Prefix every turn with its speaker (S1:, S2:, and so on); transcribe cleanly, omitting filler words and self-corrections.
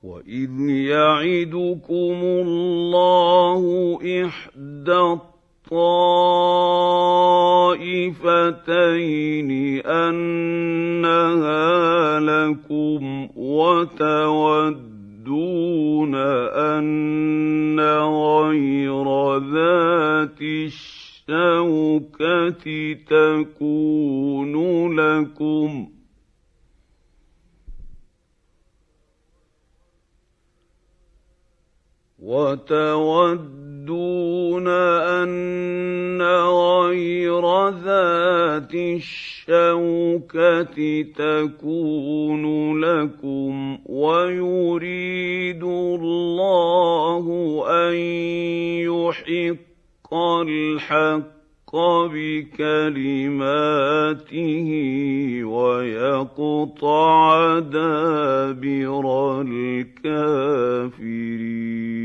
S1: وإذ يعدكم الله إحدى الطائفتين أنها لكم وتودون أن غير ذات الشوكة تكون لكم ويريد الله أن يحق الحق بكلماته ويقطع دابر الكافرين.